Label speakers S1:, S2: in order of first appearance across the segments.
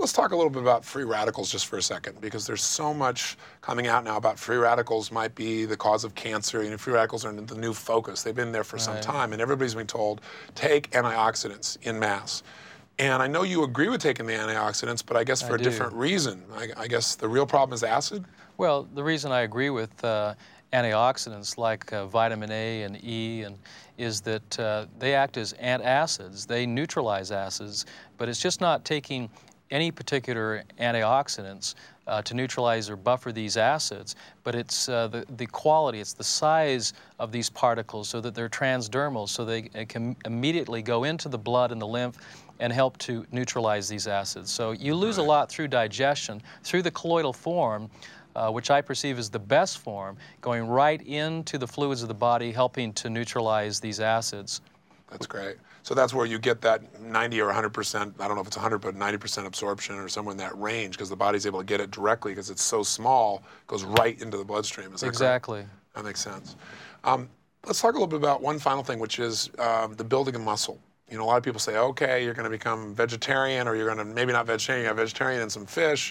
S1: let's talk a little bit about free radicals just for a second, because there's so much coming out now about free radicals might be the cause of cancer. You know, free radicals are the new focus. They've been there for some time, and everybody's been told, take antioxidants in mass. And I know you agree with taking the antioxidants, but I guess for a different reason. I guess the real problem is acid?
S2: Well, the reason I agree with antioxidants like vitamin A and E is that they act as antacids. They neutralize acids, but it's just not taking any particular antioxidants to neutralize or buffer these acids, but it's the quality, it's the size of these particles so that they're transdermal, so they can immediately go into the blood and the lymph and help to neutralize these acids. So you lose a lot through digestion, through the colloidal form, which I perceive as the best form, going right into the fluids of the body, helping to neutralize these acids.
S1: That's great. So that's where you get that 90 or 100%, I don't know if it's 100, but 90% absorption or somewhere in that range, because the body's able to get it directly because it's so small, it goes right into the bloodstream. Is that
S2: exactly
S1: correct? That makes sense. Let's talk a little bit about one final thing, which is the building of muscle. You know, a lot of people say, okay, you're going to become vegetarian, or you're going to, maybe not vegetarian, you have vegetarian and some fish.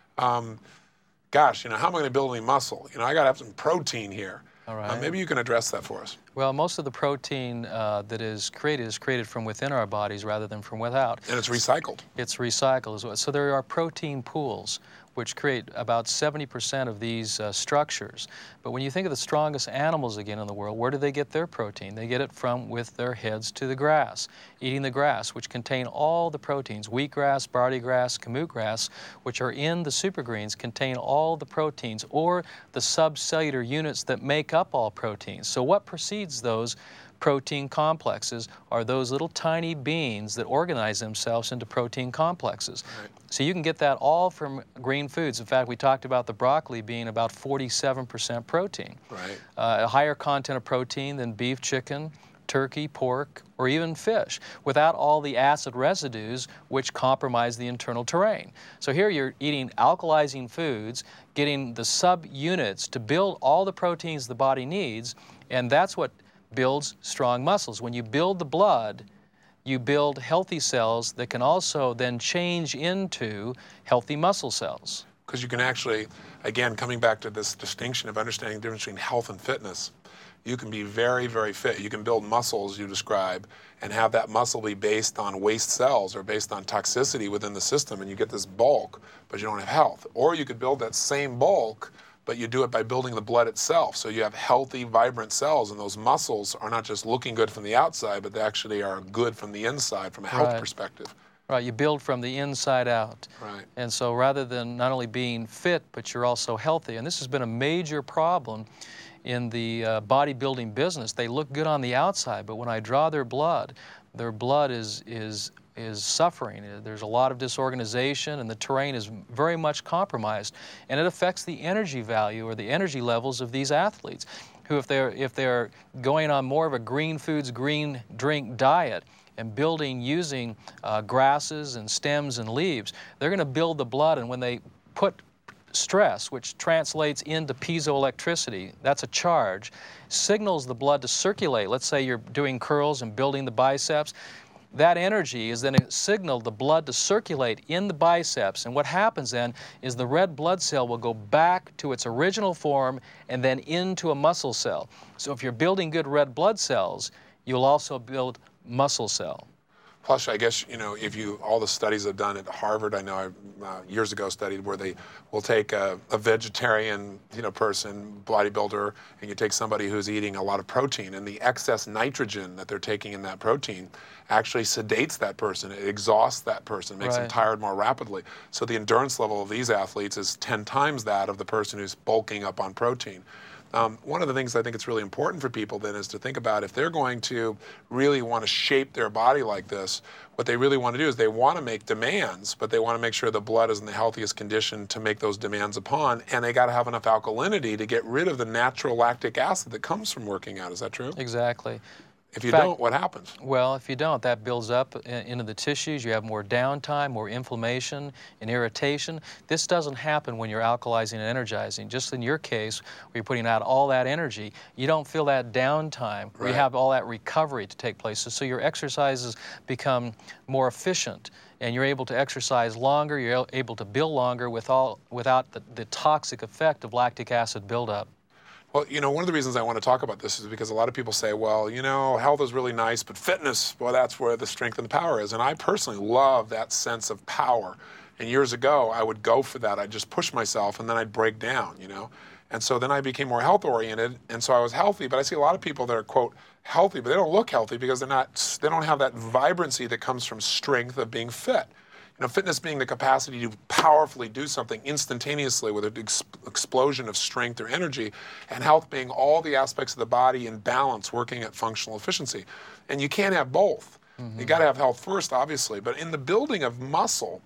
S1: Gosh, you know, how am I going to build any muscle? You know, I got to have some protein here.
S2: All right.
S1: Maybe you can address that for us.
S2: Well, most of the protein that is created from within our bodies rather than from without.
S1: And it's recycled.
S2: It's recycled as well. So there are protein pools which create about 70% of these structures. But when you think of the strongest animals again in the world, where do they get their protein? They get it from with their heads to the grass, eating the grass, which contain all the proteins. Wheatgrass, barley grass, kamut grass, which are in the supergreens, contain all the proteins or the subcellular units that make up all proteins. So what precedes those protein complexes are those little tiny beans that organize themselves into protein complexes. Right. So you can get that all from green foods. In fact, we talked about the broccoli being about 47% protein.
S1: Right.
S2: A higher content of protein than beef, chicken, turkey, pork, or even fish, without all the acid residues which compromise the internal terrain. So here you're eating alkalizing foods, getting the subunits to build all the proteins the body needs, and that's what builds strong muscles. When you build the blood, you build healthy cells that can also then change into healthy muscle cells.
S1: Because you can actually, again, coming back to this distinction of understanding the difference between health and fitness, you can be very, very fit. You can build muscles, you describe, and have that muscle be based on waste cells or based on toxicity within the system, and you get this bulk, but you don't have health. Or you could build that same bulk, but you do it by building the blood itself. So you have healthy, vibrant cells, and those muscles are not just looking good from the outside, but they actually are good from the inside, from a health perspective.
S2: Right, you build from the inside out.
S1: Right.
S2: And so rather than not only being fit, but you're also healthy. And this has been a major problem in the bodybuilding business. They look good on the outside, but when I draw their blood is suffering. There's a lot of disorganization, and the terrain is very much compromised, and it affects the energy value or the energy levels of these athletes, who if they're going on more of a green foods, green drink diet and building using grasses and stems and leaves, they're going to build the blood, and when they put stress, which translates into piezoelectricity, that's a charge, signals the blood to circulate. Let's say you're doing curls and building the biceps. That energy is then signaled the blood to circulate in the biceps, and what happens then is the red blood cell will go back to its original form and then into a muscle cell. So if you're building good red blood cells, you'll also build muscle cell.
S1: Plus, I guess, you know, all the studies I've done at Harvard, I know I years ago studied where they will take a vegetarian, person, bodybuilder, and you take somebody who's eating a lot of protein, and the excess nitrogen that they're taking in that protein actually sedates that person. It exhausts that person, makes them tired more rapidly. So the endurance level of these athletes is 10 times that of the person who's bulking up on protein. One of the things I think it's really important for people then is to think about if they're going to really want to shape their body like this, what they really want to do is they want to make demands, but they want to make sure the blood is in the healthiest condition to make those demands upon, and they got to have enough alkalinity to get rid of the natural lactic acid that comes from working out. Is that true?
S2: Exactly.
S1: If you don't, what happens?
S2: Well, if you don't, that builds up into the tissues. You have more downtime, more inflammation and irritation. This doesn't happen when you're alkalizing and energizing. Just in your case, where you're putting out all that energy, you don't feel that downtime, where you have all that recovery to take place. So your exercises become more efficient, and you're able to exercise longer, you're able to build longer without the toxic effect of lactic acid buildup.
S1: Well, you know, one of the reasons I want to talk about this is because a lot of people say, well, you know, health is really nice, but fitness, well, that's where the strength and the power is. And I personally love that sense of power. And years ago, I would go for that. I'd just push myself, and then I'd break down, you know. And so then I became more health-oriented, and so I was healthy. But I see a lot of people that are, quote, healthy, but they don't look healthy because they don't have that vibrancy that comes from strength of being fit. You know, fitness being the capacity to powerfully do something instantaneously with an explosion of strength or energy, and health being all the aspects of the body in balance, working at functional efficiency. And you can't have both. You got to have health first, obviously. But in the building of muscle,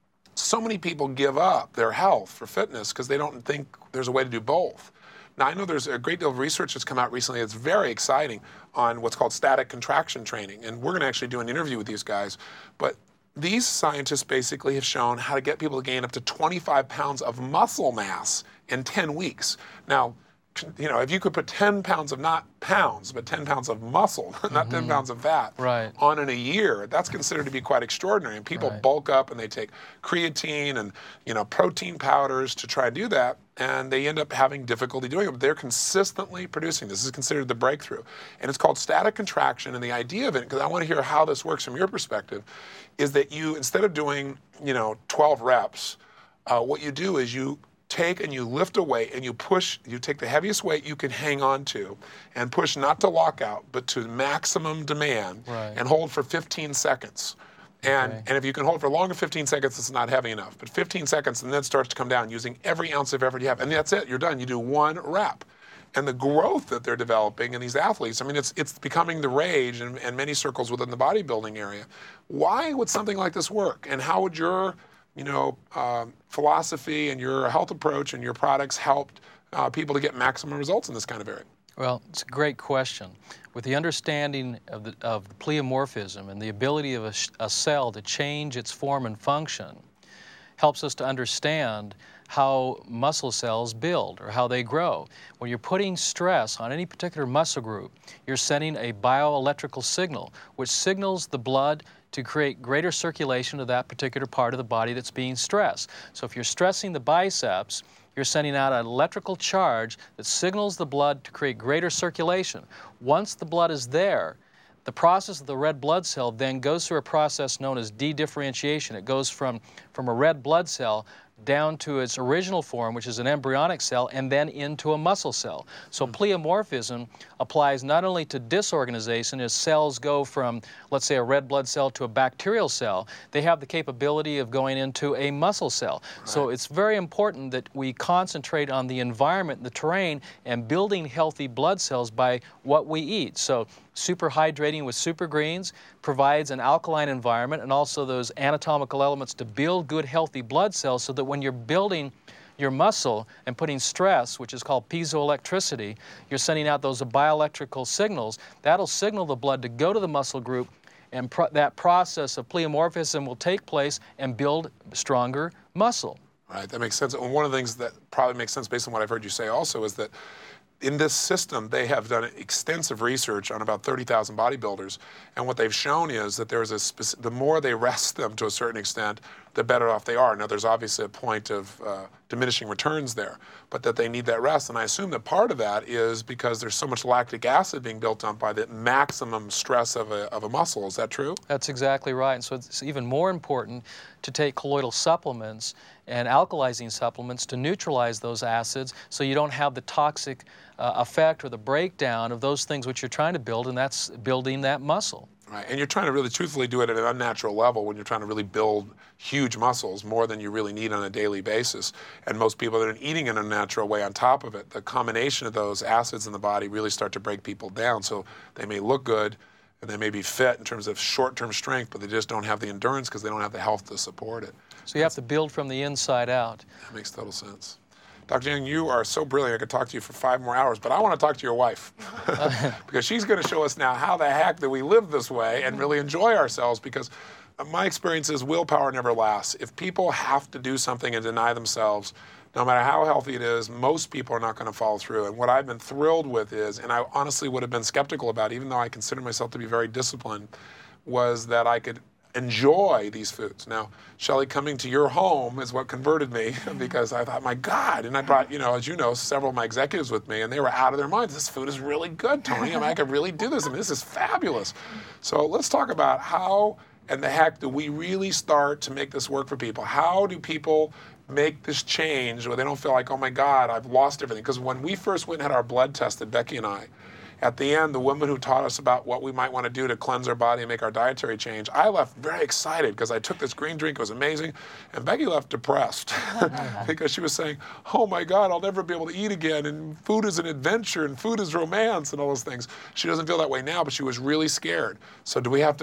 S1: so many people give up their health for fitness because they don't think there's a way to do both. Now, I know there's a great deal of research that's come out recently that's very exciting on what's called static contraction training. And we're going to actually do an interview with these guys. But these scientists basically have shown how to get people to gain up to 25 pounds of muscle mass in 10 weeks. Now, you know, if you could put 10 pounds of, not pounds, but 10 pounds of muscle, not 10 pounds of fat, on in a year, that's considered to be quite extraordinary. And people bulk up and they take creatine and, you know, protein powders to try and do that, and they end up having difficulty doing it. But they're consistently producing. This is considered the breakthrough. And it's called static contraction. And the idea of it, because I want to hear how this works from your perspective, is that you, instead of doing, you know, 12 reps, what you do is you take and you lift a weight and you push, you take the heaviest weight you can hang on to and push not to lockout, but to maximum demand, and hold for 15 seconds. And if you can hold for longer 15 seconds, it's not heavy enough. But 15 seconds, and then it starts to come down using every ounce of effort you have. And that's it, you're done. You do one rep. And the growth that they're developing in these athletes, I mean, it's becoming the rage in many circles within the bodybuilding area. Why would something like this work? And how would your, you know, philosophy and your health approach and your products help people to get maximum results in this kind of area?
S2: Well, it's a great question. With the understanding of the pleomorphism and the ability of a cell to change its form and function, helps us to understand how muscle cells build or how they grow. When you're putting stress on any particular muscle group, you're sending a bioelectrical signal, which signals the blood to create greater circulation of that particular part of the body that's being stressed. So if you're stressing the biceps, you're sending out an electrical charge that signals the blood to create greater circulation. Once the blood is there, the process of the red blood cell then goes through a process known as dedifferentiation. It goes from a red blood cell down to its original form, which is an embryonic cell, and then into a muscle cell. So pleomorphism applies not only to disorganization, as cells go from, let's say, a red blood cell to a bacterial cell, they have the capability of going into a muscle cell. So it's very important that we concentrate on the environment, the terrain, and building healthy blood cells by what we eat. So super hydrating with super greens provides an alkaline environment and also those anatomical elements to build good healthy blood cells, so that when you're building your muscle and putting stress, which is called piezoelectricity, you're sending out those bioelectrical signals. That'll signal the blood to go to the muscle group, and that process of pleomorphism will take place and build stronger muscle.
S1: Right, that makes sense. And one of the things that probably makes sense based on what I've heard you say also is that in this system, they have done extensive research on about 30,000 bodybuilders, and what they've shown is that there's the more they rest them to a certain extent, the better off they are. Now, there's obviously a point of diminishing returns there, but that they need that rest. And I assume that part of that is because there's so much lactic acid being built up by the maximum stress of a muscle. Is that true?
S2: That's exactly right. And so it's even more important to take colloidal supplements and alkalizing supplements to neutralize those acids, so you don't have the toxic effect or the breakdown of those things which you're trying to build, and that's building that muscle.
S1: Right, and you're trying to really truthfully do it at an unnatural level when you're trying to really build huge muscles, more than you really need on a daily basis. And most people that are eating in a natural way on top of it, the combination of those acids in the body really start to break people down. So they may look good and they may be fit in terms of short-term strength, but they just don't have the endurance because they don't have the health to support it.
S2: So you have to build from the inside out.
S1: That makes total sense. Dr. Young, you are so brilliant. I could talk to you for 5 more hours, but I want to talk to your wife because she's going to show us now how the heck that we live this way and really enjoy ourselves, because my experience is willpower never lasts. If people have to do something and deny themselves, no matter how healthy it is, most people are not going to follow through. And what I've been thrilled with is, and I honestly would have been skeptical about, even though I consider myself to be very disciplined, was that I could enjoy these foods. Now, Shelley, coming to your home is what converted me, because I thought, my God, and I brought, as you know, several of my executives with me, and they were out of their minds. This food is really good, Tony. I mean, I could really do this. I mean, this is fabulous. So let's talk about how and the heck do we really start to make this work for people? How do people make this change where they don't feel like, oh my God, I've lost everything? Because when we first went and had our blood tested, Becky and I, at the end, the woman who taught us about what we might want to do to cleanse our body and make our dietary change, I left very excited because I took this green drink. It was amazing. And Becky left depressed because she was saying, oh my God, I'll never be able to eat again. And food is an adventure and food is romance and all those things. She doesn't feel that way now, but she was really scared. So do we have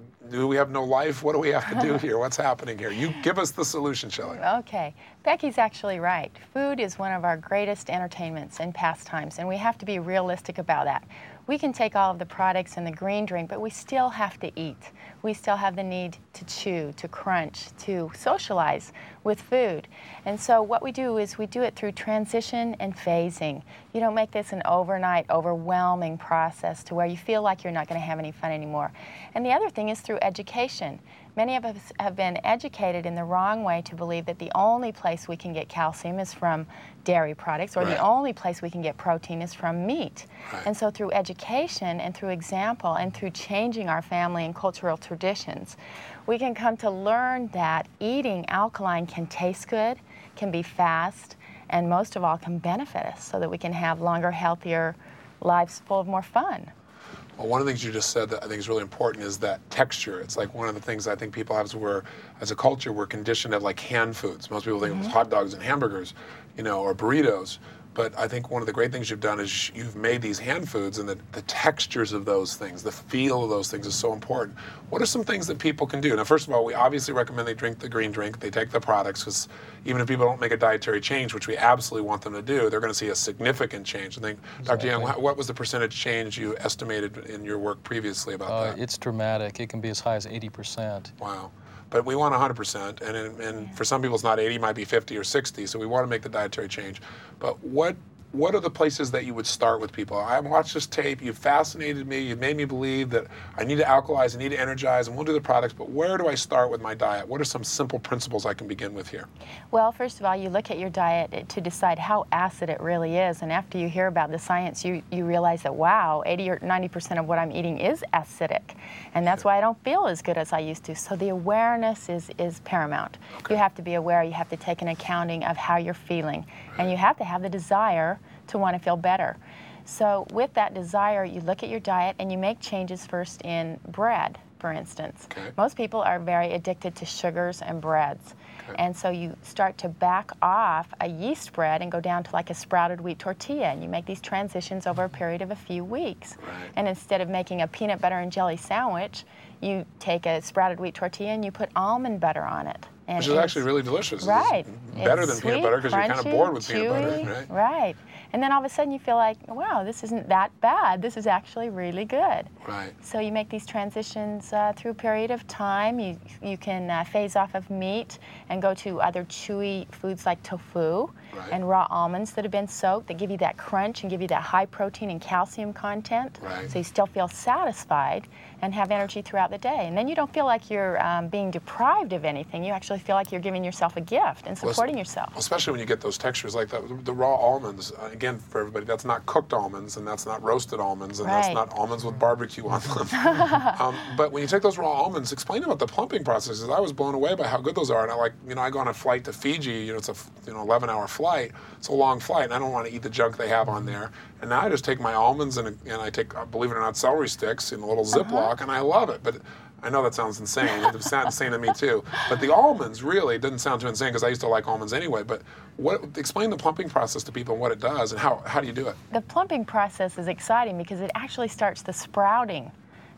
S1: no life? What do we have to do here? What's happening here? You give us the solution, Shelley.
S3: Okay. Becky's actually right. Food is one of our greatest entertainments and pastimes, and we have to be realistic about that. We can take all of the products in the green drink, but we still have to eat. We still have the need to chew, to crunch, to socialize with food. And so what we do is we do it through transition and phasing. You don't make this an overnight, overwhelming process to where you feel like you're not going to have any fun anymore. And the other thing is through education. Many of us have been educated in the wrong way to believe that the only place we can get calcium is from dairy products, or the only place we can get protein is from meat. And so through education and through example and through changing our family and cultural traditions, we can come to learn that eating alkaline can taste good, can be fast, and most of all can benefit us so that we can have longer, healthier lives full of more fun.
S1: Well, one of the things you just said that I think is really important is that texture. It's like one of the things I think people have is where, as a culture, we're conditioned to have like canned foods. Most people think of hot dogs and hamburgers, or burritos. But I think one of the great things you've done is you've made these hand foods, and the textures of those things, the feel of those things is so important. What are some things that people can do? Now, first of all, we obviously recommend they drink the green drink. They take the products, because even if people don't make a dietary change, which we absolutely want them to do, they're going to see a significant change. I think, Dr. Young, what was the percentage change you estimated in your work previously about that?
S2: It's dramatic. It can be as high as 80%.
S1: Wow. But we want 100%, and for some people it's not 80, it might be 50 or 60, so we want to make the dietary change. But what are the places that you would start with people? I watched this tape, you fascinated me, you made me believe that I need to alkalize, I need to energize, and we'll do the products, but where do I start with my diet? What are some simple principles I can begin with here?
S3: Well, first of all, you look at your diet to decide how acid it really is, and after you hear about the science, you realize that, wow, 80 or 90% of what I'm eating is acidic, and that's why I don't feel as good as I used to. So the awareness is paramount. You have to be aware, you have to take an accounting of how you're feeling, and you have to have the desire to want to feel better. So with that desire, you look at your diet and you make changes first in bread, for instance. Most people are very addicted to sugars and breads. And so you start to back off a yeast bread and go down to like a sprouted wheat tortilla, and you make these transitions over a period of a few weeks. And instead of making a peanut butter and jelly sandwich, you take a sprouted wheat tortilla and you put almond butter on it. And
S1: which is actually really delicious.
S3: Right.
S1: It's better than peanut butter, because you're kind of bored with peanut
S3: chewy,
S1: butter.
S3: Right. And then all of a sudden you feel like, wow, this isn't that bad. This is actually really good.
S1: Right.
S3: So you make these transitions through a period of time. You can phase off of meat and go to other chewy foods like tofu and raw almonds that have been soaked, that give you that crunch and give you that high protein and calcium content. So you still feel satisfied and have energy throughout the day. And then you don't feel like you're being deprived of anything. You actually feel like you're giving yourself a gift and supporting yourself.
S1: Especially when you get those textures like that. The raw almonds, again, for everybody, that's not cooked almonds, and that's not roasted almonds, and that's not almonds with barbecue on them. But when you take those raw almonds, explain about the plumping process. I was blown away by how good those are. And I go on a flight to Fiji, it's a 11-hour flight. It's a long flight, and I don't want to eat the junk they have on there. And now I just take my almonds and I take, believe it or not, celery sticks in a little Ziploc, and I love it. But I know that sounds insane. It sounds insane to me too. But the almonds really didn't sound too insane, because I used to like almonds anyway. But explain the plumping process to people and what it does, and how do you do it?
S3: The plumping process is exciting because it actually starts the sprouting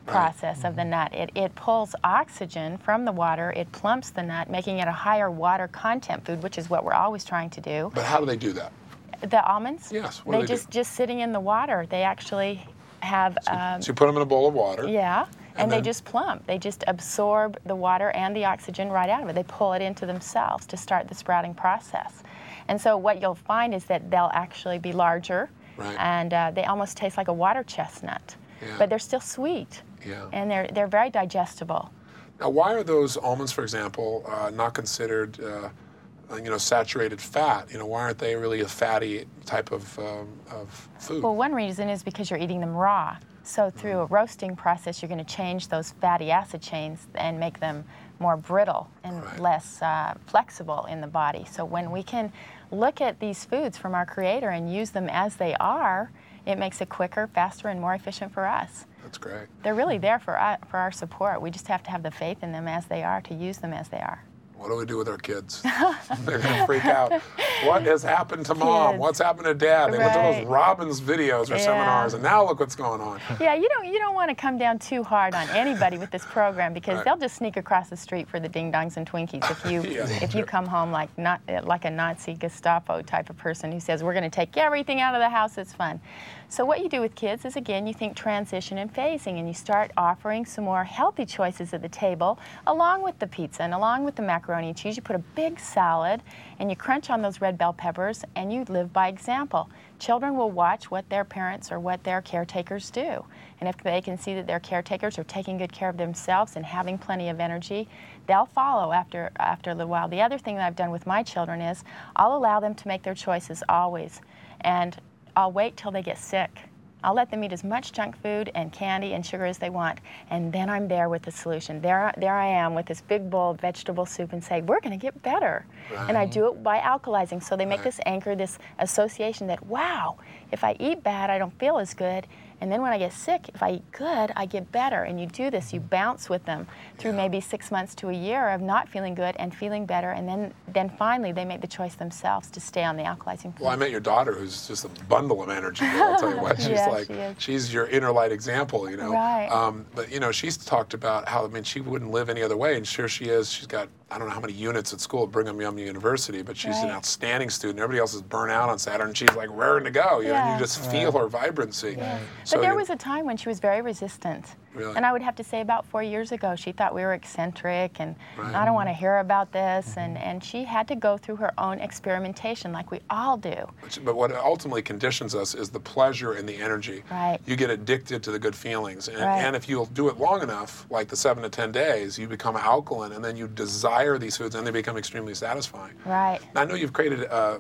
S3: process of the nut. It pulls oxygen from the water, it plumps the nut, making it a higher water content food, which is what we're always trying to do.
S1: But how do they do that?
S3: The almonds?
S1: Yes. What do they do?
S3: Just sitting in the water. They actually have...
S1: So you put them in a bowl of water.
S3: Yeah. And
S1: then
S3: they just plump. They just absorb the water and the oxygen right out of it. They pull it into themselves to start the sprouting process. And so what you'll find is that they'll actually be larger,
S1: right.
S3: and they almost taste like a water chestnut.
S1: Yeah.
S3: But they're still sweet.
S1: Yeah.
S3: And they're very digestible.
S1: Now, why are those almonds, for example, not considered, saturated fat? Why aren't they really a fatty type of food?
S3: Well, one reason is because you're eating them raw. So through a roasting process, you're going to change those fatty acid chains and make them more brittle and
S1: right.
S3: less flexible in the body. So when we can look at these foods from our Creator and use them as they are, it makes it quicker, faster, and more efficient for us.
S1: That's great.
S3: They're really there for our support. We just have to have the faith in them as they are to use them as they are.
S1: What do we do with our kids? They're going to freak out. What has happened to mom? What's happened to dad? They went to those Robbins videos or seminars, and now look what's going on.
S3: Yeah, you don't want to come down too hard on anybody with this program, because they'll just sneak across the street for the ding-dongs and Twinkies if you come home like a Nazi Gestapo type of person who says, we're going to take everything out of the house that's fun. So what you do with kids is, again, you think transition and phasing, and you start offering some more healthy choices at the table, along with the pizza and along with the macaroni and cheese. You put a big salad, and you crunch on those red bell peppers, and you live by example. Children will watch what their parents or what their caretakers do. And if they can see that their caretakers are taking good care of themselves and having plenty of energy, they'll follow after a little while. The other thing that I've done with my children is I'll allow them to make their choices always. And I'll wait till they get sick. I'll let them eat as much junk food and candy and sugar as they want, and then I'm there with the solution. There I am with this big bowl of vegetable soup and say, we're going to get better.
S1: Right.
S3: And I do it by alkalizing. So they make this anchor, this association that, wow, if I eat bad, I don't feel as good. And then when I get sick, if I eat good, I get better. And you do this, you bounce with them through maybe 6 months to a year of not feeling good and feeling better. And then finally they make the choice themselves to stay on the alkalizing food.
S1: Well, I met your daughter, who's just a bundle of energy. I'll tell you what, she's your inner light example,
S3: Right.
S1: But, she's talked about how, she wouldn't live any other way. And sure she is. She's got, I don't know how many units at school at Brigham Young University, but she's an outstanding student. Everybody else is burnt out on Saturn, and she's like raring to go. You know, you just feel her vibrancy.
S3: Yeah.
S1: So
S3: but there was a time when she was very resistant.
S1: Really?
S3: And I would have to say about 4 years ago, she thought we were eccentric and I don't want to hear about this. And she had to go through her own experimentation like we all do.
S1: But what ultimately conditions us is the pleasure and the energy.
S3: Right.
S1: You get addicted to the good feelings. And if you'll do it long enough, like the 7 to 10 days, you become alkaline, and then you desire these foods, and they become extremely satisfying.
S3: Right.
S1: Now, I know you've created a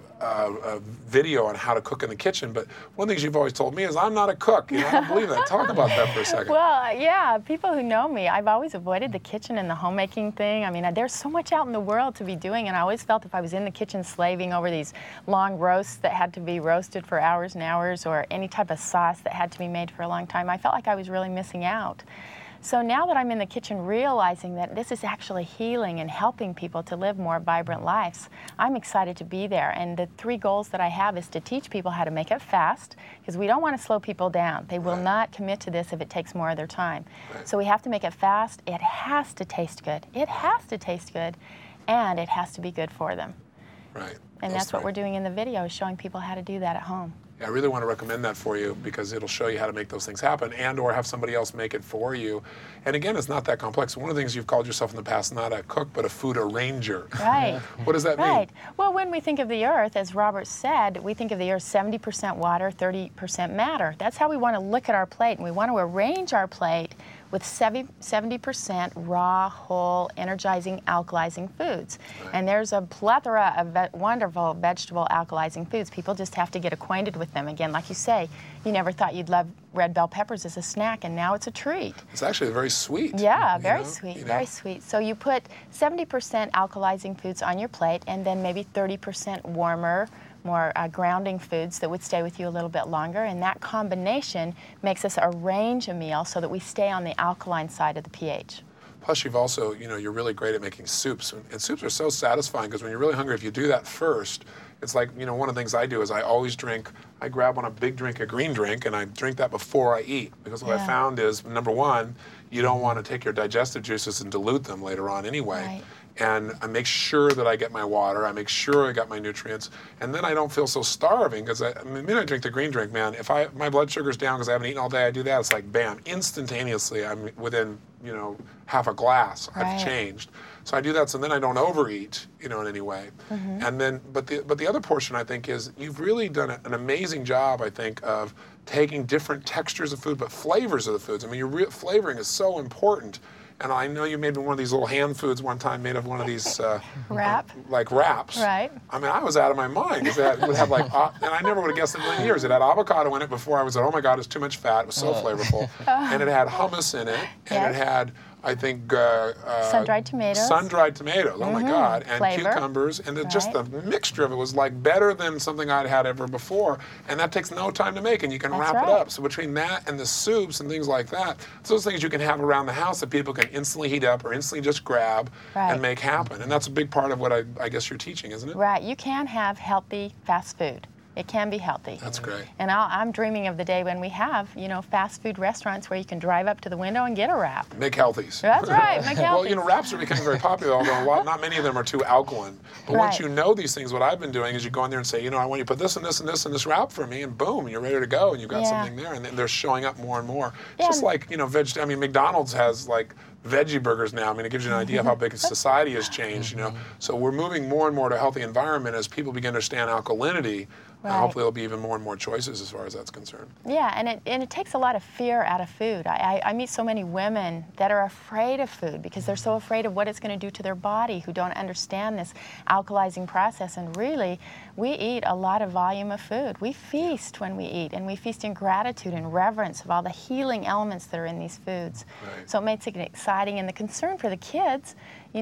S1: video on how to cook in the kitchen, but one of the things you've always told me is I'm not a cook. I don't believe that. Talk about that for a second.
S3: Well, yeah, people who know me, I've always avoided the kitchen and the homemaking thing. There's so much out in the world to be doing, and I always felt if I was in the kitchen slaving over these long roasts that had to be roasted for hours and hours, or any type of sauce that had to be made for a long time, I felt like I was really missing out. So now that I'm in the kitchen realizing that this is actually healing and helping people to live more vibrant lives, I'm excited to be there. And the 3 goals that I have is to teach people how to make it fast, because we don't want to slow people down. They will not commit to this if it takes more of their time. So we have to make it fast. It has to taste good. It has to taste good, and it has to be good for them.
S1: Right.
S3: And that's what we're doing in the video, is showing people how to do that at home.
S1: I really want to recommend that for you, because it'll show you how to make those things happen, and or have somebody else make it for you. And again, it's not that complex. One of the things you've called yourself in the past, not a cook, but a food arranger.
S3: Right.
S1: What does that mean?
S3: Right. Well, when we think of the earth, as Robert said, we think of the earth 70% water, 30% matter. That's how we want to look at our plate, and we want to arrange our plate with 70% raw, whole, energizing, alkalizing foods. And there's a plethora of wonderful vegetable alkalizing foods. People just have to get acquainted with them. Again, like you say, you never thought you'd love red bell peppers as a snack, and now it's a treat.
S1: It's actually very sweet.
S3: Yeah, very sweet, very sweet. So you put 70% alkalizing foods on your plate, and then maybe 30% warmer, more grounding foods that would stay with you a little bit longer, and that combination makes us arrange a meal so that we stay on the alkaline side of the pH.
S1: Plus, you've also, you're really great at making soups. And soups are so satisfying because when you're really hungry, if you do that first, it's like, one of the things I do is I always I grab on a big drink, a green drink, and I drink that before I eat. Because what I found is, number one, you don't want to take your digestive juices and dilute them later on anyway.
S3: Right.
S1: And I make sure that I get my water, I make sure I got my nutrients, and then I don't feel so starving because the minute I drink the green drink, man, if my blood sugar's down because I haven't eaten all day, I do that, it's like bam, instantaneously I'm within, half a glass, I've changed. So I do that so then I don't overeat, in any way. And then, but the other portion I think is you've really done an amazing job, I think, of taking different textures of food, but flavors of the foods. I mean, your flavoring is so important. And I know you made me one of these little hand foods one time, made of one of these like wraps.
S3: Right.
S1: I mean, I was out of my mind because it would have like, and I never would have guessed in a million years. It had avocado in it before. I was like, oh my God, it's too much fat. It was so flavorful. And it had hummus in it, and it had, I think,
S3: sun-dried tomatoes.
S1: Sun-dried tomatoes. Oh my God, and
S3: flavor.
S1: Cucumbers, and just the mixture of it was like better than something I'd had ever before. And that takes no time to make, and you can wrap it up. So between that and the soups and things like that, it's those things you can have around the house that people can instantly heat up or instantly just grab and make happen. And that's a big part of what I guess you're teaching, isn't it?
S3: Right. You can have healthy fast food. It can be healthy.
S1: That's great.
S3: And I'm dreaming of the day when we have, fast food restaurants where you can drive up to the window and get a wrap.
S1: Make healthies.
S3: That's right, make healthies.
S1: Well, wraps are becoming very popular, although not many of them are too alkaline. But once you know these things, what I've been doing is you go in there and say, I want you to put this and this and this in this wrap for me, and boom, you're ready to go, and you've got something there, and then they're showing up more and more. It's just like, McDonald's has like veggie burgers now. I mean, it gives you an idea of how big society has changed, So we're moving more and more to a healthy environment as people begin to understand alkalinity. And hopefully there'll be even more and more choices as far as that's concerned.
S3: Yeah, and it takes a lot of fear out of food. I meet so many women that are afraid of food because they're so afraid of what it's going to do to their body, who don't understand this alkalizing process. And really, we eat a lot of volume of food. We feast when we eat, and we feast in gratitude and reverence of all the healing elements that are in these foods.
S1: Right.
S3: So it makes it exciting. And the concern for the kids,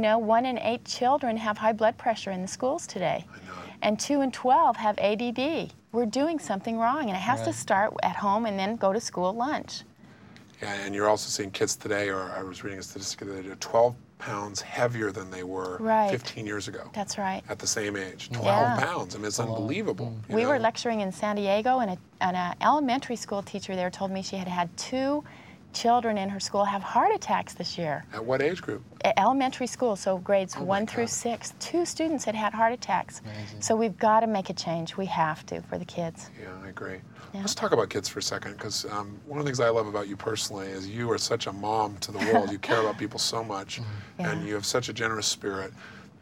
S3: 1 in 8 children have high blood pressure in the schools today.
S1: I know.
S3: And 2 in 12 have ADD. We're doing something wrong, and it has to start at home and then go to school at lunch.
S1: Yeah, and you're also seeing kids today, or I was reading a statistic that they're 12 pounds heavier than they were 15 years ago.
S3: That's right.
S1: At the same age. 12 pounds. I mean, it's unbelievable.
S3: We were lecturing in San Diego, and an elementary school teacher there told me she had 2 children in her school have heart attacks this year.
S1: At what age group?
S3: Elementary school, so grades 1 through 6. 2 students had heart attacks.
S2: Amazing.
S3: So we've got to make a change. We have to for the kids.
S1: Yeah, I agree.
S3: Yeah.
S1: Let's talk about kids for a second, because one of the things I love about you personally is you are such a mom to the world. You care about people so much, and you have such a generous spirit.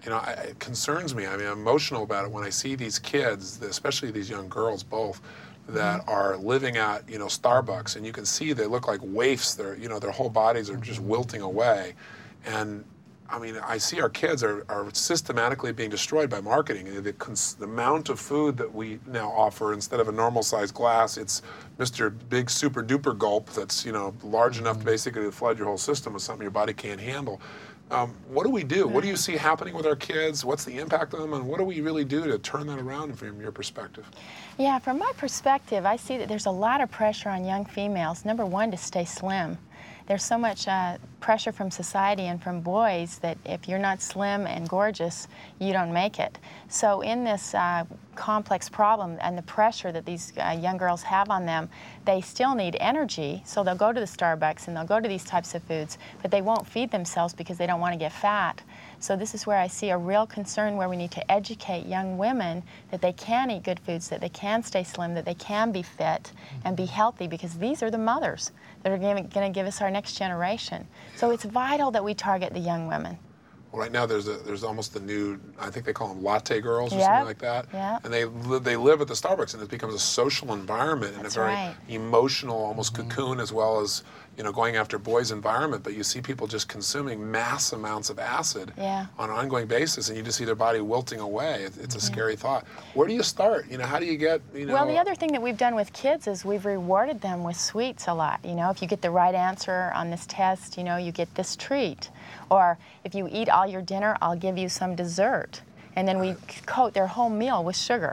S1: It concerns me. I mean, I'm emotional about it when I see these kids, especially these young girls, both, that are living at Starbucks, and you can see they look like waifs. Their whole bodies are just wilting away, and I mean, I see our kids are systematically being destroyed by marketing. The amount of food that we now offer, instead of a normal sized glass, it's Mr. Big Super Duper Gulp that's large enough basically to flood your whole system with something your body can't handle. What do we do? What do you see happening with our kids? What's the impact on them? And what do we really do to turn that around from your perspective?
S3: Yeah, from my perspective, I see that there's a lot of pressure on young females. Number one, to stay slim. There's so much pressure from society and from boys that if you're not slim and gorgeous, you don't make it. So in this complex problem and the pressure that these young girls have on them, they still need energy, so they'll go to the Starbucks and they'll go to these types of foods, but they won't feed themselves because they don't want to get fat. So this is where I see a real concern where we need to educate young women that they can eat good foods, that they can stay slim, that they can be fit and be healthy, because these are the mothers that are going to give us our next generation. So it's vital that we target the young women.
S1: Well, right now there's almost the new, I think they call them latte girls or something like that.
S3: Yeah.
S1: And they live at the Starbucks, and it becomes a social environment and a very emotional, almost cocoon, as well as going after boys' environment. But you see people just consuming mass amounts of acid on an ongoing basis, and you just see their body wilting away. It's a scary thought. Where do you start? How do you get?
S3: Well, the other thing that we've done with kids is we've rewarded them with sweets a lot. If you get the right answer on this test, you get this treat. Or if you eat all your dinner, I'll give you some dessert. And then we coat their whole meal with sugar.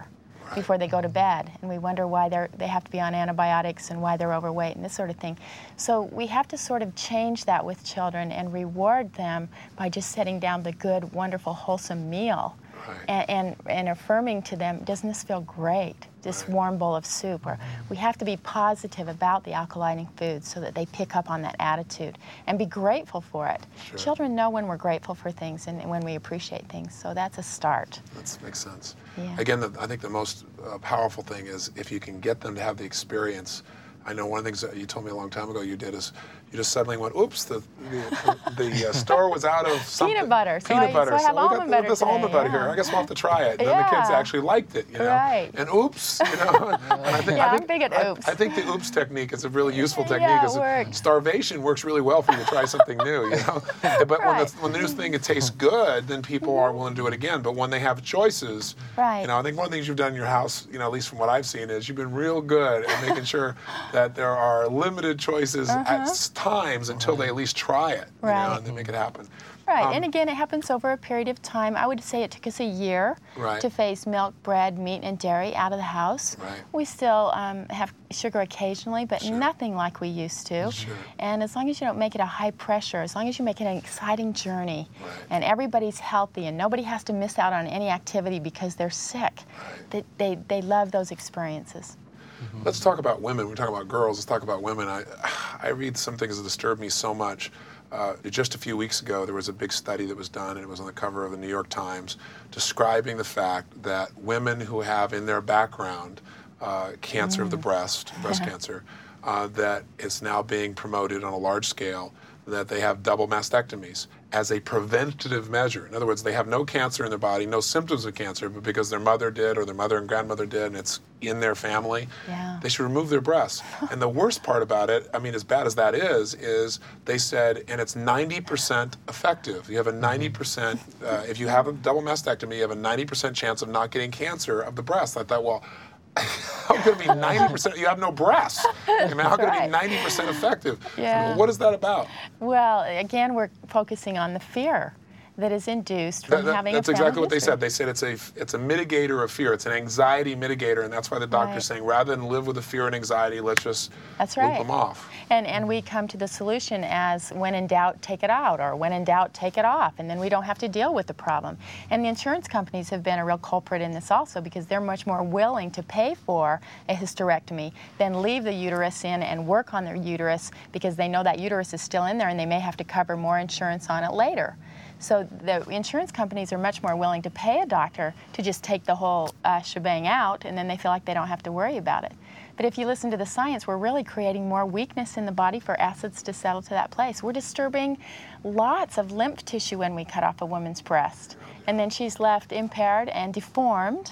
S3: before they go to bed, and we wonder why they have to be on antibiotics and why they're overweight and this sort of thing. So we have to sort of change that with children and reward them by just setting down the good, wonderful, wholesome meal.
S1: Right.
S3: And affirming to them, doesn't this feel great, this
S1: Right.
S3: warm bowl of soup? Or we have to be positive about the alkalining foods so that they pick up on that attitude and be grateful for it.
S1: Sure.
S3: Children know when we're grateful for things and when we appreciate things, so that's a start.
S1: That makes sense.
S3: Yeah.
S1: Again, I think the most powerful thing is if you can get them to have the experience. I know one of the things that you told me a long time ago you did is you just suddenly went, oops, the store was out of something.
S3: Peanut butter.
S1: So I have
S3: almond butter
S1: this
S3: today,
S1: almond butter here.
S3: yeah.
S1: I guess we'll have to try it. And then the kids
S3: Yeah.
S1: actually liked it, you know.
S3: Right.
S1: And oops, you know. And I think,
S3: Yeah, I'm big at oops.
S1: I think the oops technique is a really useful
S3: Yeah,
S1: technique.
S3: it
S1: 'Cause
S3: works.
S1: starvation works really well for you to try something new, you know. But
S3: Right.
S1: when the new thing it tastes good, then people are willing to do it again. But when they have choices,
S3: Right.
S1: you know, I think one of the things you've done in your house, you know, at least from what I've seen, is you've been real good at making sure that there are limited choices at times until they at least try it, you know,
S3: Right.
S1: and then make it happen.
S3: Right, and again, it happens over a period of time. I would say it took us a year
S1: Right.
S3: to phase milk, bread, meat, and dairy out of the house.
S1: Right.
S3: We still have sugar occasionally, but
S1: Sure.
S3: nothing like we used to.
S1: Sure.
S3: And as long as you don't make it a high pressure, as long as you make it an exciting journey,
S1: Right.
S3: and everybody's healthy, and nobody has to miss out on any activity because they're sick, they love those experiences.
S1: Let's talk about women. We're talking about girls. Let's talk about women. I read some things that disturb me so much. Just a few weeks ago, there was a big study that was done, and it was on the cover of the New York Times, describing the fact that women who have in their background cancer of the breast cancer, that it's now being promoted on a large scale, that they have double mastectomies as a preventative measure. In other words, they have no cancer in their body, no symptoms of cancer, but because their mother did or their mother and grandmother did, and it's in their family,
S3: Yeah.
S1: they should remove their breasts. And the worst part about it, I mean, as bad as that is they said, and it's 90% effective. You have a 90%, if you have a double mastectomy, you have a 90% chance of not getting cancer of the breast. I thought, well, how could it be 90%? You have no breasts. I mean, how could it be 90% effective?
S3: Yeah.
S1: What is that about?
S3: Well, again, we're focusing on the fear that is induced from having
S1: That's
S3: a family
S1: exactly what they
S3: history.
S1: said. They said it's a mitigator of fear. It's an anxiety mitigator, and that's why the doctor's
S3: Right.
S1: saying rather than live with the fear and anxiety, let's just
S3: That's
S1: loop
S3: right.
S1: them off.
S3: And we come to the solution as when in doubt, take it out, or when in doubt, take it off, and then we don't have to deal with the problem. And the insurance companies have been a real culprit in this also because they're much more willing to pay for a hysterectomy than leave the uterus in and work on their uterus because they know that uterus is still in there and they may have to cover more insurance on it later. So the insurance companies are much more willing to pay a doctor to just take the whole shebang out, and then they feel like they don't have to worry about it. But if you listen to the science, we're really creating more weakness in the body for acids to settle to that place. We're disturbing lots of lymph tissue when we cut off a woman's breast. And then she's left impaired and deformed,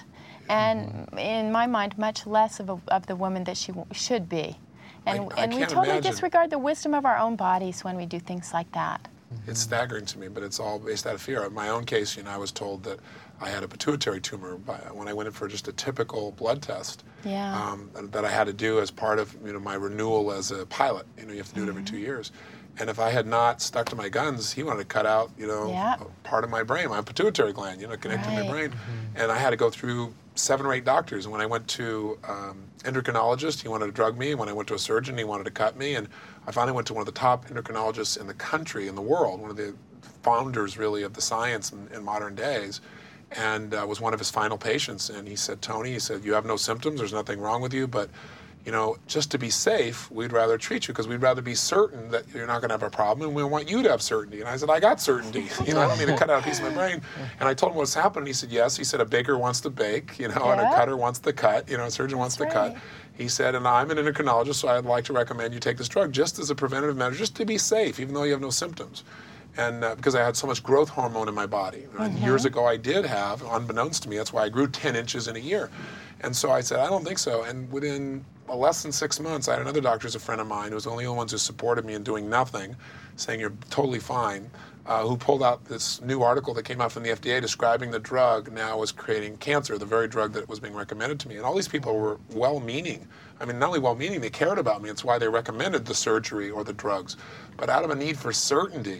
S3: and in my mind, much less of the woman that she should be. And
S1: I
S3: we
S1: can't
S3: totally
S1: imagine.
S3: disregard the wisdom of our own bodies when we do things like that.
S1: It's staggering to me, but it's all based out of fear. In my own case, you know, I was told that I had a pituitary tumor when I went in for just a typical blood test.
S3: Yeah.
S1: That I had to do as part of my renewal as a pilot. You know, you have to do it every 2 years. And if I had not stuck to my guns, he wanted to cut out,
S3: Yeah.
S1: part of my brain, my pituitary gland, connected to my
S3: Right.
S1: brain. And I had to go through 7 or 8 doctors. And when I went to endocrinologist, he wanted to drug me. When I went to a surgeon, he wanted to cut me. And I finally went to one of the top endocrinologists in the country, in the world, one of the founders really of the science in modern days, and was one of his final patients. And he said, Tony, you have no symptoms, there's nothing wrong with you, but just to be safe, we'd rather treat you because we'd rather be certain that you're not going to have a problem, and we want you to have certainty. And I said, I got certainty. I don't need to cut out a piece of my brain. And I told him what's happening. He said, yes. He said, a baker wants to bake, and a cutter wants to cut, a surgeon wants to cut. He said, and I'm an endocrinologist, so I'd like to recommend you take this drug just as a preventative measure, just to be safe, even though you have no symptoms. And because I had so much growth hormone in my body. And years ago I did have, unbeknownst to me, that's why I grew 10 inches in a year. And so I said, I don't think so. And within less than 6 months, I had another doctor who's a friend of mine who was one of the only ones who supported me in doing nothing, saying you're totally fine, who pulled out this new article that came out from the FDA describing the drug now was creating cancer, the very drug that was being recommended to me. And all these people were well-meaning. I mean, not only well-meaning, they cared about me. It's why they recommended the surgery or the drugs. But out of a need for certainty,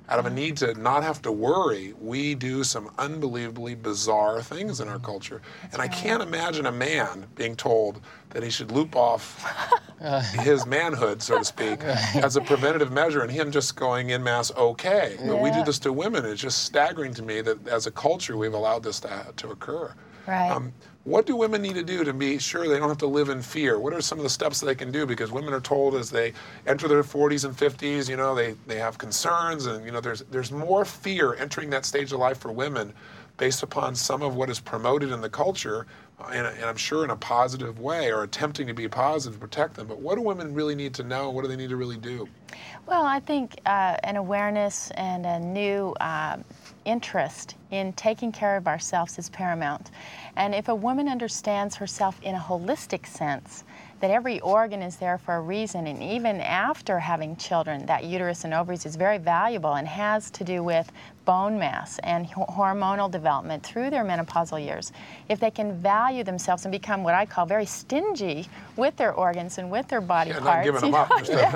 S1: Out of a need to not have to worry, we do some unbelievably bizarre things in our culture. And I can't imagine a man being told that he should loop off his manhood, so to speak, as a preventative measure, and him just going en masse okay. But we do this to women. It's just staggering to me that as a culture we've allowed this to occur.
S3: Right.
S1: What do women need to do to be sure they don't have to live in fear? What are some of the steps that they can do? Because women are told as they enter their 40s and 50s, you know, they have concerns, and you know, there's more fear entering that stage of life for women based upon some of what is promoted in the culture, and I'm sure in a positive way, or attempting to be positive to protect them. But what do women really need to know? What do they need to really do?
S3: Well, I think an awareness and a new interest in taking care of ourselves is paramount. And if a woman understands herself in a holistic sense, that every organ is there for a reason, and even after having children, that uterus and ovaries is very valuable and has to do with bone mass and hormonal development through their menopausal years. If they can value themselves and become what I call very stingy with their organs and with their body parts.
S1: Not giving them up.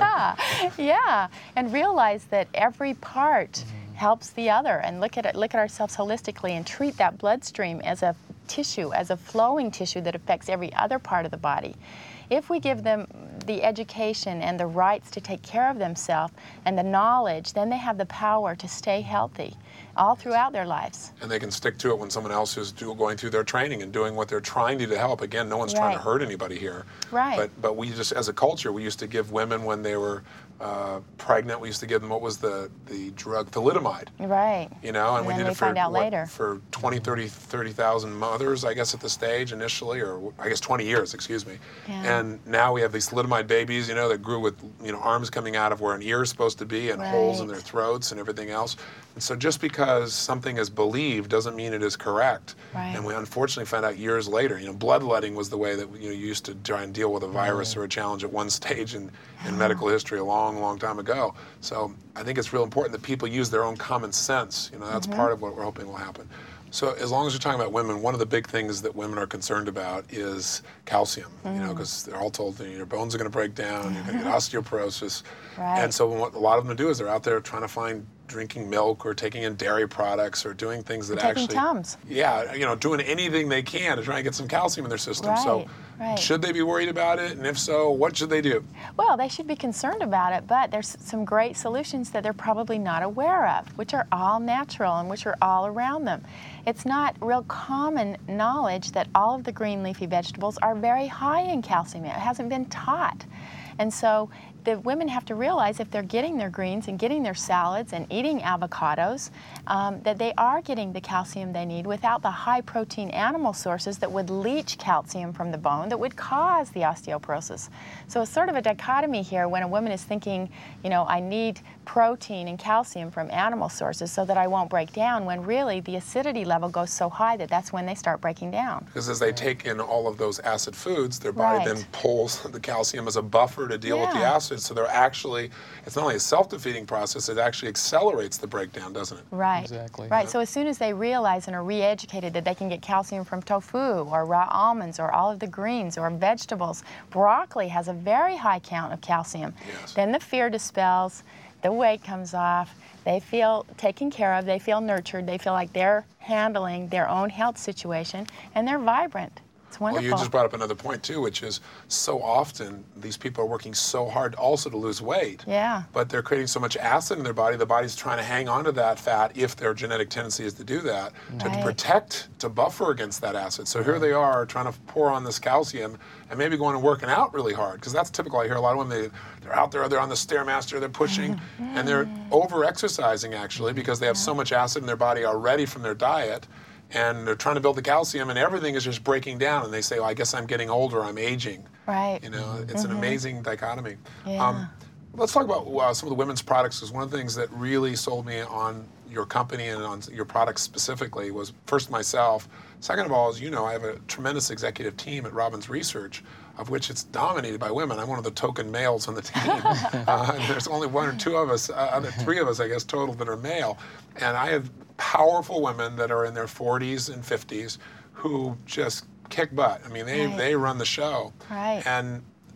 S3: Yeah, and realize that every part helps the other, and look at ourselves holistically and treat that bloodstream as a tissue, as a flowing tissue that affects every other part of the body. If we give them the education and the rights to take care of themselves and the knowledge, then they have the power to stay healthy all throughout their lives.
S1: And they can stick to it when someone else is going through their training and doing what they're trying to help. Again, no one's trying to hurt anybody here.
S3: Right.
S1: But we just, as a culture, we used to give women when they were pregnant, we used to give them, what was the drug, thalidomide.
S3: Right.
S1: You know, and we did it for,
S3: find out later.
S1: For 20, 30,000 mothers, I guess, at the stage initially, or I guess 20 years, excuse me.
S3: Yeah.
S1: And now we have these thalidomide babies, you know, that grew with, you know, arms coming out of where an ear is supposed to be, and holes in their throats and everything else. And so just because something is believed doesn't mean it is correct.
S3: Right.
S1: And we unfortunately found out years later, you know, bloodletting was the way that you used to try and deal with a virus or a challenge at one stage in medical history a long time ago. So I think it's real important that people use their own common sense. You know, that's part of what we're hoping will happen. So as long as you're talking about women, one of the big things that women are concerned about is calcium, you know, because they're all told that your bones are going to break down, you're going to get osteoporosis.
S3: Right.
S1: And so what a lot of them do is they're out there trying to find drinking milk or taking in dairy products or doing things that
S3: taking Tums.
S1: Yeah, you know, doing anything they can to try and get some calcium in their system. So should they be worried about it? And if so, what should they do?
S3: Well, they should be concerned about it, but there's some great solutions that they're probably not aware of, which are all natural and which are all around them. It's not real common knowledge that all of the green leafy vegetables are very high in calcium. It hasn't been taught. And so the women have to realize if they're getting their greens and getting their salads and eating avocados, that they are getting the calcium they need without the high protein animal sources that would leach calcium from the bone that would cause the osteoporosis. So it's sort of a dichotomy here when a woman is thinking, you know, I need protein and calcium from animal sources so that I won't break down, when really the acidity level goes so high that that's when they start breaking down.
S1: Because as they take in all of those acid foods, their body then pulls the calcium as a buffer to deal with the acid. So they're actually, it's not only a self-defeating process, it actually accelerates the breakdown, doesn't it?
S3: Right.
S2: Exactly.
S3: Right. So as soon as they realize and are re-educated that they can get calcium from tofu or raw almonds or all of the greens or vegetables, broccoli has a very high count of calcium.
S1: Yes.
S3: Then the fear dispels, the weight comes off, they feel taken care of, they feel nurtured, they feel like they're handling their own health situation, and they're vibrant. It's wonderful.
S1: Well, you just brought up another point too, which is so often these people are working so hard also to lose weight.
S3: Yeah.
S1: But they're creating so much acid in their body, the body's trying to hang on to that fat, if their genetic tendency is to do that, to protect, to buffer against that acid. So here they are trying to pour on this calcium and maybe going and working out really hard, because that's typical. I hear a lot of women, they're out there, they're on the Stairmaster, they're pushing, and they're over-exercising actually, because they have so much acid in their body already from their diet. And they're trying to build the calcium, and everything is just breaking down. And they say, well, I guess I'm getting older, I'm aging.
S3: Right.
S1: You know, it's an amazing dichotomy.
S3: Yeah.
S1: Let's talk about some of the women's products, because one of the things that really sold me on your company and on your products specifically was, first, myself. Second of all, as you know, I have a tremendous executive team at Robbins Research, of which it's dominated by women. I'm one of the token males on the team. And there's only one or two of us, three of us, I guess, total, that are male. And I have powerful women that are in their 40s and 50s who just kick butt. I mean, they run the show.
S3: Right.
S1: And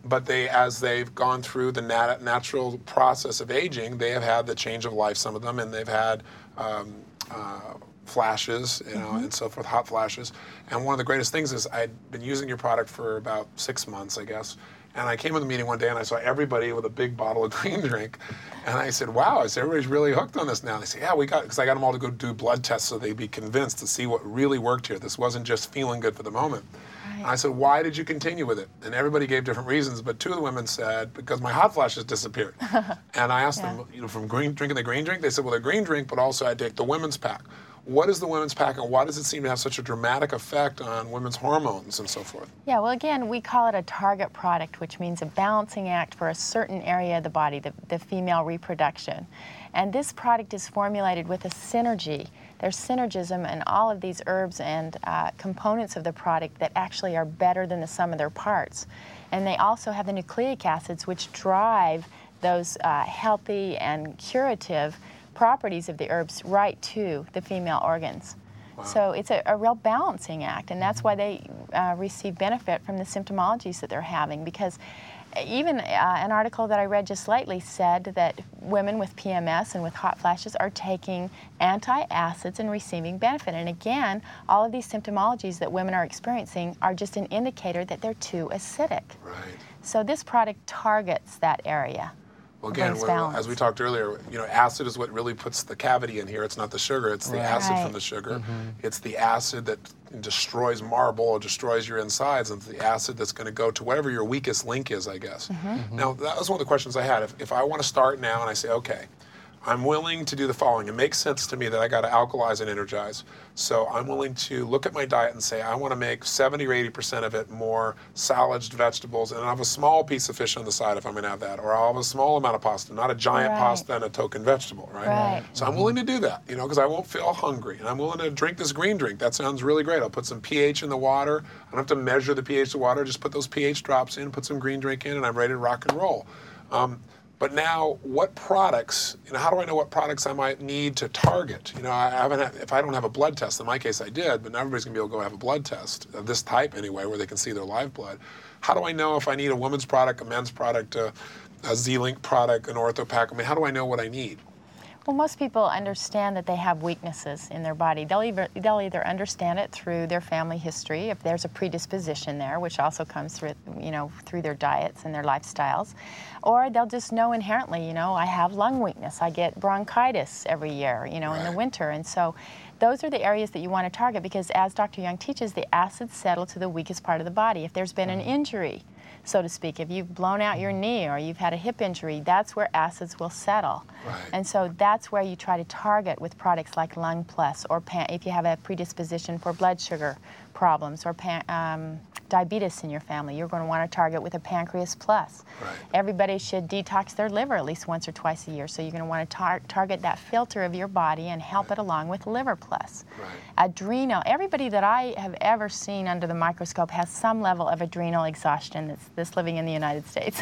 S1: but as they've gone through the natural process of aging, they have had the change of life, some of them, and they've had flashes, and so forth, hot flashes. And one of the greatest things is I'd been using your product for about 6 months, I guess. And I came to the meeting one day and I saw everybody with a big bottle of green drink. And I said, wow, everybody's really hooked on this now. And they said, yeah, because I got them all to go do blood tests so they'd be convinced to see what really worked here. This wasn't just feeling good for the moment. Right. And I said, why did you continue with it? And everybody gave different reasons, but 2 of the women said, because my hot flashes disappeared. And I asked them, from drinking the green drink, they said, well, the green drink, but also I take the women's pack. What is the women's pack, and why does it seem to have such a dramatic effect on women's hormones and so forth?
S3: Yeah, well, again, we call it a target product, which means a balancing act for a certain area of the body, the female reproduction. And this product is formulated with a synergy. There's synergism in all of these herbs and components of the product that actually are better than the sum of their parts. And they also have the nucleic acids, which drive those healthy and curative properties of the herbs right to the female organs. Wow. So it's a real balancing act, and that's why they receive benefit from the symptomologies that they're having, because even an article that I read just lately said that women with PMS and with hot flashes are taking antacids and receiving benefit. And again, all of these symptomologies that women are experiencing are just an indicator that they're too acidic.
S1: Right.
S3: So this product targets that area.
S1: Well, again, as we talked earlier, acid is what really puts the cavity in here. It's not the sugar. It's the acid from the sugar. It's the acid that destroys marble or destroys your insides, and it's the acid that's going to go to whatever your weakest link is, I guess. Now, that was one of the questions I had. If I want to start now and I say, okay, I'm willing to do the following. It makes sense to me that I got to alkalize and energize. So I'm willing to look at my diet and say I want to make 70 or 80% of it more salad vegetables, and I'll have a small piece of fish on the side if I'm going to have that, or I'll have a small amount of pasta, not a giant pasta and a token vegetable, right? So I'm willing to do that, because I won't feel hungry, and I'm willing to drink this green drink. That sounds really great. I'll put some pH in the water. I don't have to measure the pH of the water. Just put those pH drops in, put some green drink in, and I'm ready to rock and roll. But now, what products, how do I know what products I might need to target? If I don't have a blood test, in my case I did, but now everybody's going to be able to go have a blood test, of this type anyway, where they can see their live blood. How do I know if I need a women's product, a men's product, a Z-Link product, an OrthoPack? How do I know what I need?
S3: Well, most people understand that they have weaknesses in their body. They'll either understand it through their family history, if there's a predisposition there, which also comes through, through their diets and their lifestyles, or they'll just know inherently, I have lung weakness. I get bronchitis every year, in the winter, and so those are the areas that you want to target, because as Dr. Young teaches, the acids settle to the weakest part of the body. If there's been an injury, so to speak, if you've blown out your knee or you've had a hip injury, that's where acids will settle. Right. And so that's where you try to target with products like Lung Plus, or if you have a predisposition for blood sugar problems or diabetes in your family, you're going to want to target with a Pancreas Plus. Right. Everybody should detox their liver at least once or twice a year, so you're going to want to target that filter of your body and help it along with Liver Plus. Right. Adrenal, everybody that I have ever seen under the microscope has some level of adrenal exhaustion that's living in the United States.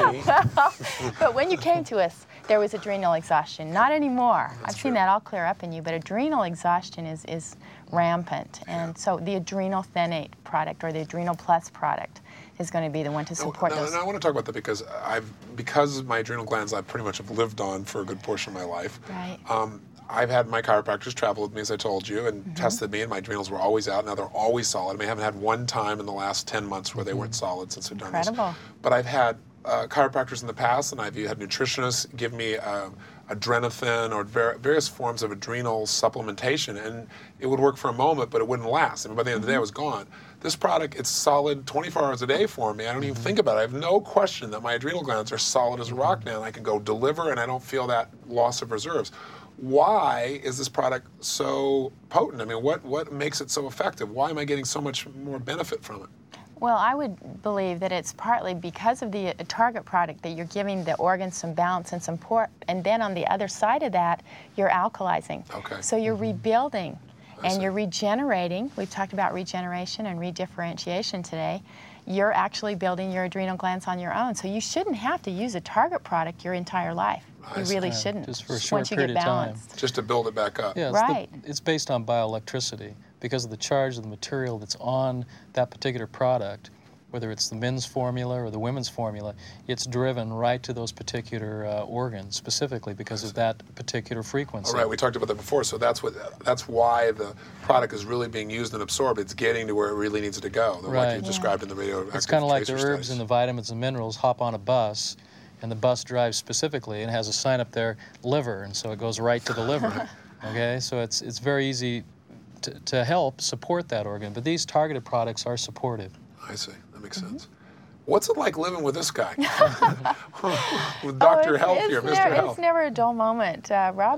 S3: But when you came to us, there was adrenal exhaustion. Not anymore. I've seen that all clear up in you, but adrenal exhaustion is rampant. And so the Adrenal Thenate product, or the Adrenal Plus product, is going to be the one to support those.
S1: And I want to talk about that because my adrenal glands I pretty much have lived on for a good portion of my life. Right. I've had my chiropractors travel with me, as I told you, and tested me, and my adrenals were always out. Now they're always solid. I haven't had one time in the last 10 months where they weren't solid since I've done this. But I've had chiropractors in the past, and I've had nutritionists give me adrenothin or various forms of adrenal supplementation, and it would work for a moment, but it wouldn't last. By the end of the day, I was gone. This product, it's solid 24 hours a day for me. I don't even think about it. I have no question that my adrenal glands are solid as a rock now, and I can go deliver, and I don't feel that loss of reserves. Why is this product so potent? What makes it so effective? Why am I getting so much more benefit from it?
S3: Well, I would believe that it's partly because of the target product that you're giving the organs some balance and support, and then on the other side of that, you're alkalizing. Okay. So you're rebuilding and you're regenerating. We've talked about regeneration and redifferentiation today. You're actually building your adrenal glands on your own. So you shouldn't have to use a target product your entire life. You really shouldn't.
S2: Just for a short period of time.
S1: Just to build it back up.
S2: Yeah, it's based on bioelectricity. Because of the charge of the material that's on that particular product, whether it's the men's formula or the women's formula, it's driven right to those particular organs specifically because of that particular frequency.
S1: All right, we talked about that before, so that's why the product is really being used and absorbed. It's getting to where it really needs to go, like you described in the radioactive
S2: It's kind of like the herbs
S1: studies.
S2: and the vitamins and minerals hop on a bus, and the bus drives specifically and has a sign up there, liver, and so it goes right to the liver. Okay, so it's very easy to help support that organ, but these targeted products are supportive.
S1: I see. That makes sense. What's it like living with this guy? With Dr. Health here, Mr. Health.
S3: It's never a dull moment.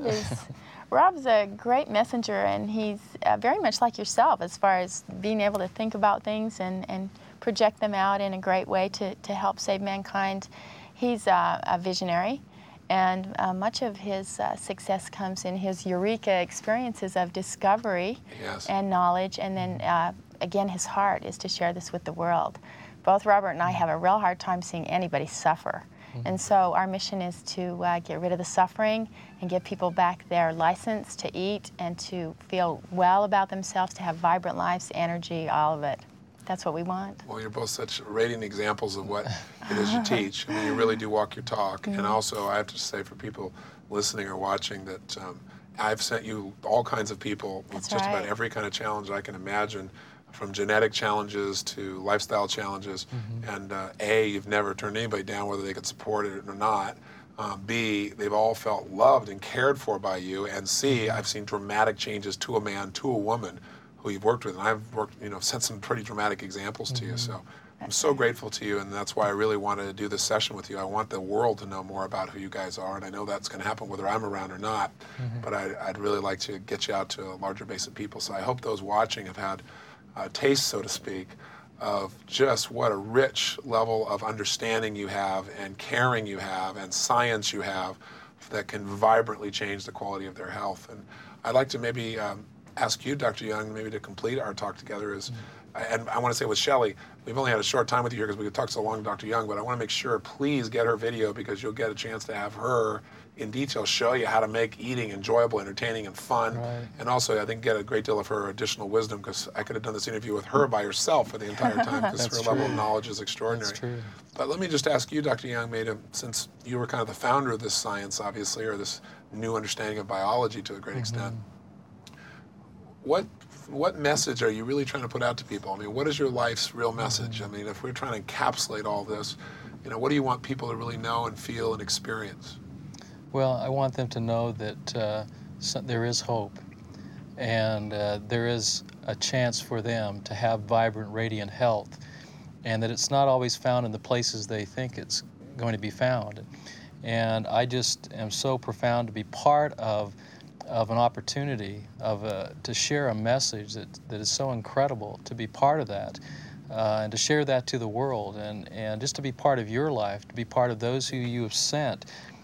S3: Rob's a great messenger, and he's very much like yourself as far as being able to think about things and project them out in a great way to help save mankind. He's a visionary, and much of his success comes in his eureka experiences of discovery and knowledge, and then again, his heart is to share this with the world. Both Robert and I have a real hard time seeing anybody suffer. And so our mission is to get rid of the suffering and give people back their license to eat and to feel well about themselves, to have vibrant lives, energy, all of it. That's what we want.
S1: Well, you're both such radiant examples of what it is you teach. I mean, you really do walk your talk. And also, I have to say for people listening or watching that I've sent you all kinds of people with just about every kind of challenge I can imagine, from genetic challenges to lifestyle challenges. And A, you've never turned anybody down whether they could support it or not. B, they've all felt loved and cared for by you. And C, I've seen dramatic changes to a man, to a woman who you've worked with. And I've worked, sent some pretty dramatic examples to you. So I'm so grateful to you, and that's why I really wanted to do this session with you. I want the world to know more about who you guys are, and I know that's going to happen whether I'm around or not. But I'd really like to get you out to a larger base of people. So I hope those watching have had a taste, so to speak, of just what a rich level of understanding you have and caring you have and science you have that can vibrantly change the quality of their health. And I'd like to maybe ask you, Dr. Young, maybe to complete our talk together is, and I want to say with Shelley, we've only had a short time with you here because we could talk so long to Dr. Young, but I want to make sure, please get her video because you'll get a chance to have her in detail show you how to make eating enjoyable, entertaining, and fun. And also, I think, get a great deal of her additional wisdom, because I could have done this interview with her by herself for the entire time, because her level of knowledge is extraordinary.
S2: That's true.
S1: But let me just ask you, Dr. Young, since you were kind of the founder of this science, obviously, or this new understanding of biology to a great extent, what message are you really trying to put out to people? I mean, what is your life's real message? I mean, if we're trying to encapsulate all this, what do you want people to really know and feel and experience?
S2: Well, I want them to know that there is hope, and there is a chance for them to have vibrant, radiant health, and that it's not always found in the places they think it's going to be found. And I just am so profound to be part of an opportunity to share a message that is so incredible, to be part of that, and to share that to the world, and just to be part of your life, to be part of those who you have sent,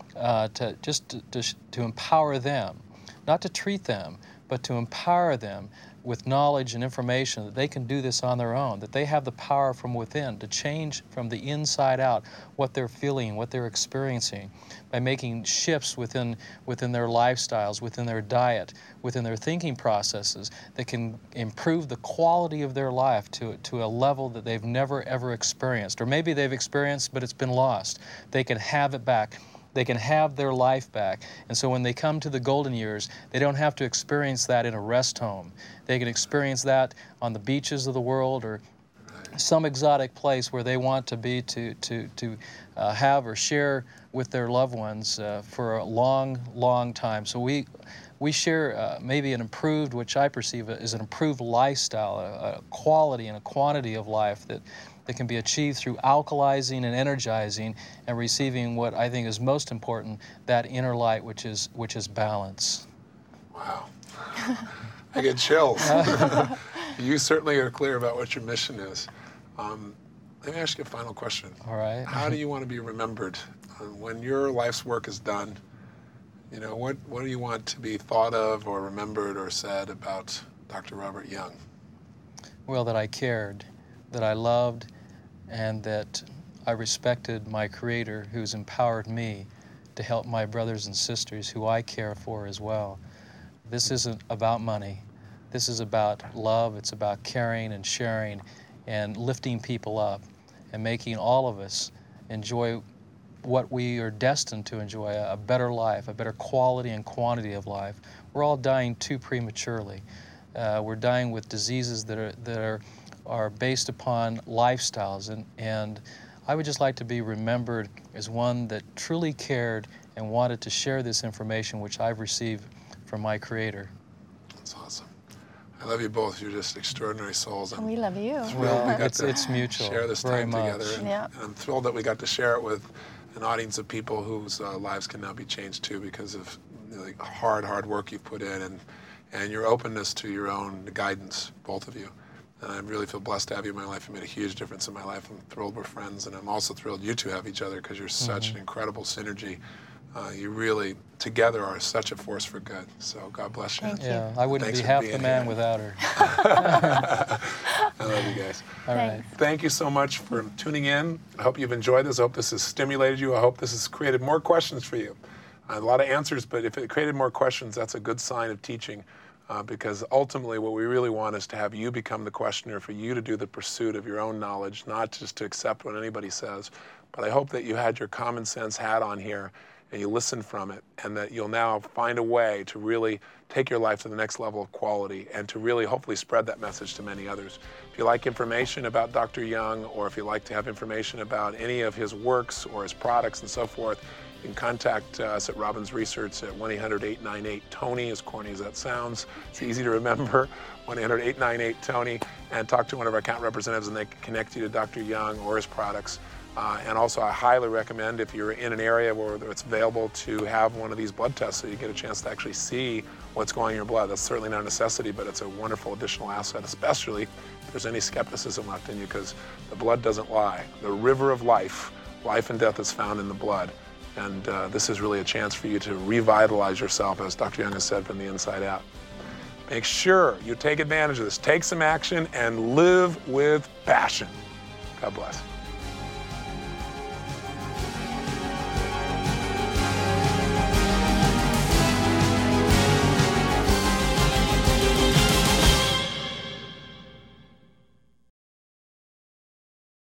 S2: to empower them, not to treat them, but to empower them with knowledge and information that they can do this on their own, that they have the power from within to change from the inside out what they're feeling, what they're experiencing, by making shifts within their lifestyles, within their diet, within their thinking processes that can improve the quality of their life to a level that they've never ever experienced. Or maybe they've experienced but it's been lost. They can have it back. They can have their life back. And so when they come to the golden years, they don't have to experience that in a rest home. They can experience that on the beaches of the world or some exotic place where they want to be to have or share with their loved ones for a long, long time. So we share maybe an improved, which I perceive as an improved lifestyle, a quality and a quantity of life that can be achieved through alkalizing and energizing and receiving what I think is most important, that inner light, which is balance.
S1: Wow. I get chills. You certainly are clear about what your mission is. Let me ask you a final question.
S2: All right.
S1: How do you want to be remembered? When your life's work is done, what do you want to be thought of or remembered or said about Dr. Robert Young?
S2: Well, that I cared, that I loved, and that I respected my Creator, who's empowered me to help my brothers and sisters who I care for as well. This isn't about money. This is about love. It's about caring and sharing and lifting people up. and making all of us enjoy what we are destined to enjoy, a better life, a better quality and quantity of life. We're all dying too prematurely. We're dying with diseases that are based upon lifestyles, and I would just like to be remembered as one that truly cared and wanted to share this information which I've received from my Creator.
S1: That's awesome. I love you both. You're just extraordinary souls.
S3: And we love you.
S2: Well,
S1: we got
S2: it's mutual.
S1: Share this
S2: very
S1: time
S2: much.
S1: together. And,
S3: Yeah.
S1: and I'm thrilled that we got to share it with an audience of people whose lives can now be changed too because of the hard work you've put in and your openness to your own guidance, both of you. And I really feel blessed to have you in my life. You made a huge difference in my life. I'm thrilled we're friends, and I'm also thrilled you two have each other because you're such an incredible synergy. You really, together, are such a force for good. So God bless you.
S3: Thank you.
S2: Yeah, I wouldn't
S1: Thanks
S2: be
S1: for
S2: half
S1: being
S2: the man
S1: here.
S2: without her.
S1: I love you guys.
S2: All right.
S3: Thanks.
S1: Thank you so much for tuning in. I hope you've enjoyed this. I hope this has stimulated you. I hope this has created more questions for you. A lot of answers, but if it created more questions, that's a good sign of teaching. Because ultimately what we really want is to have you become the questioner, for you to do the pursuit of your own knowledge, not just to accept what anybody says. But I hope that you had your common sense hat on here and you listened from it, and that you'll now find a way to really take your life to the next level of quality and to really hopefully spread that message to many others. If you like information about Dr. Young, or if you like to have information about any of his works or his products and so forth, you can contact us at Robbins Research at 1-800-898-TONY, as corny as that sounds. It's easy to remember, 1-800-898-TONY, and talk to one of our account representatives and they can connect you to Dr. Young or his products. And also I highly recommend, if you're in an area where it's available, to have one of these blood tests so you get a chance to actually see what's going in your blood. That's certainly not a necessity, but it's a wonderful additional asset, especially if there's any skepticism left in you, because the blood doesn't lie. The river of life and death is found in the blood. And this is really a chance for you to revitalize yourself, as Dr. Young has said, from the inside out. Make sure you take advantage of this. Take some action and live with passion. God bless.